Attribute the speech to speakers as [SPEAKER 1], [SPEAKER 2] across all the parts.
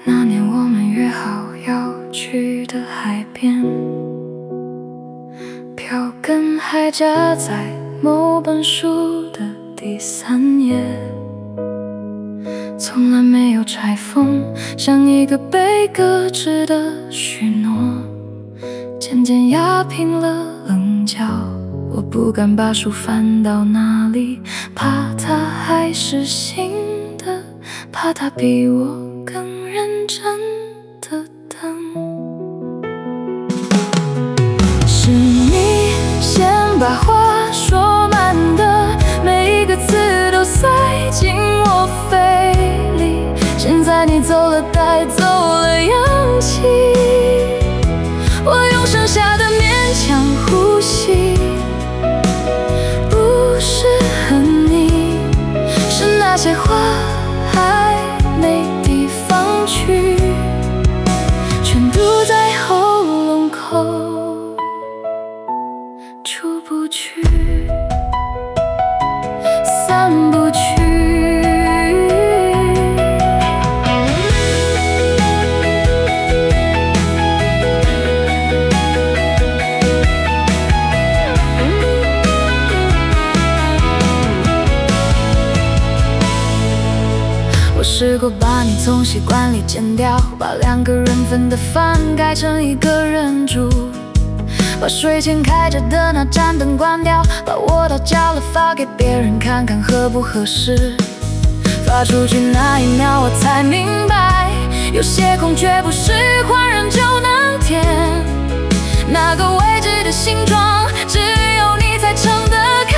[SPEAKER 1] 那年我们约好要去的海边，票根还夹在某本书的第3页，从来没有拆封，像一个被搁置的许诺，渐渐压平了棱角。我不敢把书翻到哪里，怕它还是新的，怕它比我更认真的等。是你先把话说满的，每一个字都塞进我肺里，现在你走了，带走了氧气，我用剩下的勉强呼吸。不是恨你，是那些话还没地方去，全堵在喉咙口，出不去，散不去。我试过把你从习惯里剪掉，把2个人份的饭改成1个人煮，把睡前开着的那盏灯关掉，把我倒焦了发给别人看看合不合适。发出去那一秒我才明白，有些空却不是换人就能填，那个位置的形状只有你才撑得开。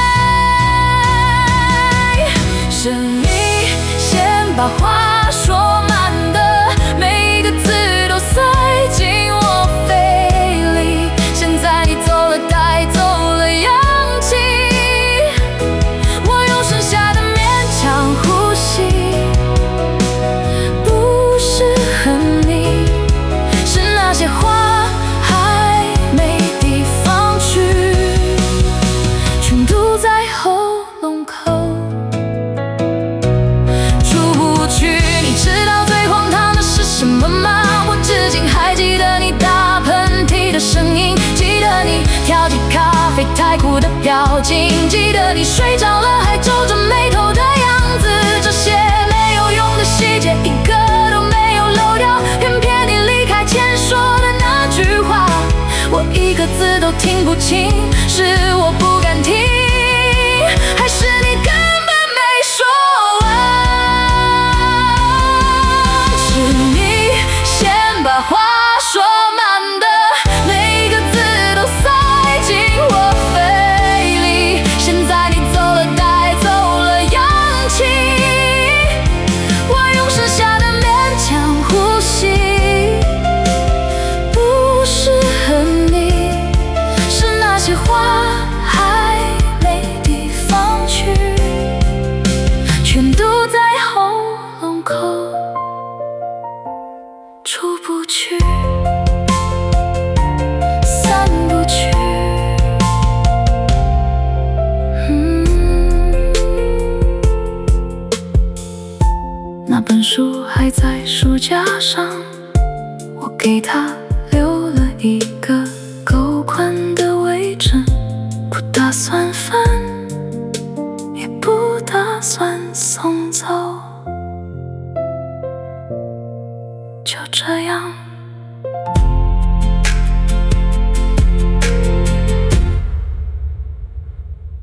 [SPEAKER 1] 是你先把话说满的，每一个字都塞进我肺里，现在你走了，带走了氧气，我用剩下的勉强呼吸。不是恨你，是那些话还没地方去，全堵在喉咙口，出不去。你知道最荒唐的是什么吗？我至今还记得你打喷嚏的声音，记得你调剂咖啡太苦的表情，记得你睡着了还皱着眉头的样子。这些没有用的细节一个都没有漏掉，偏偏你离开前说的那句话，我一个字都听不清，是我不敢听，还是你根本没说完？是你先把话说满的，每一个字都塞进我肺里，现在你走了，带走了氧气，我用剩下的勉强呼吸。不是恨你，是那些话还没地方去，全堵在喉咙口，出不去，散不去。那本书还在书架上，我给它留了一个够宽的位置，不打算翻，也不打算送走，就这样